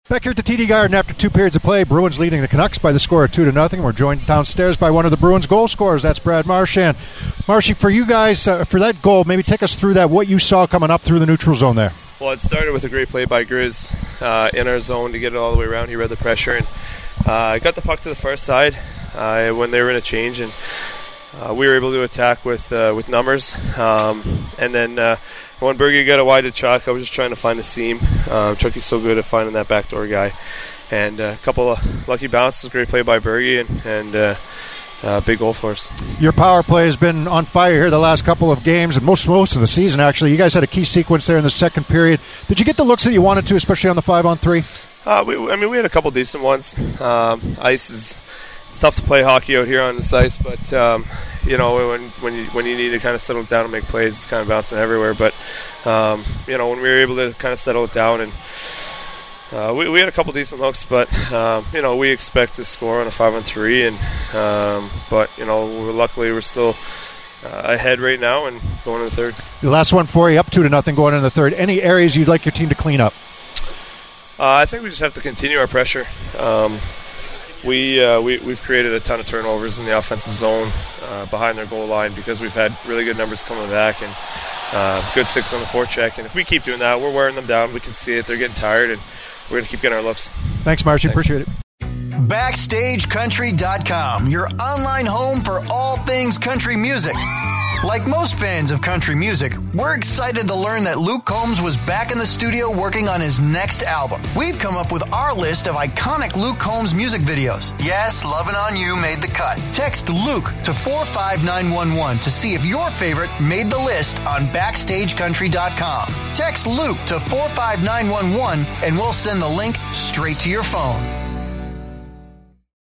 Back here at the TD Garden after 2 periods of play, Bruins leading the Canucks by the score of 2-0. We're joined downstairs by one of the Bruins goal scorers. That's Brad Marchand. Marshy, for you guys, for that goal, maybe take us through that, what you saw coming up through the neutral zone there. Well, it started with a great play by Grizz in our zone to get it all the way around. He read the pressure and got the puck to the far side when they were in a change, and we were able to attack with numbers. And then when Berge got a wide to Chuck, I was just trying to find a seam. Chucky's so good at finding that backdoor guy. And a couple of lucky bounces, great play by Berge, and big goal for us. Your power play has been on fire here the last couple of games, and most of the season, actually. You guys had a key sequence there in the second period. Did you get the looks that you wanted to, especially on the 5-on-3? We had a couple decent ones. It's tough to play hockey out here on this ice, but when you need to kind of settle it down and make plays, it's kind of bouncing everywhere. But when we were able to kind of settle it down, and we had a couple decent looks, but we expect to score on a 5-on-3, but luckily we're still ahead right now and going to the third. The last one for you, up 2-0 going into the third. Any areas you'd like your team to clean up? I think we just have to continue our pressure. We've created a ton of turnovers in the offensive zone behind their goal line because we've had really good numbers coming back and good 6 on the forecheck. And if we keep doing that, we're wearing them down. We can see it. They're getting tired, and we're going to keep getting our looks. Thanks, Marshy. Appreciate it. BackstageCountry.com, your online home for all things country music. Like most fans of country music, we're excited to learn that Luke Combs was back in the studio working on his next album. We've come up with our list of iconic Luke Combs music videos. Yes, Lovin' On You made the cut. Text Luke to 45911 to see if your favorite made the list on BackstageCountry.com. Text Luke to 45911 and we'll send the link straight to your phone.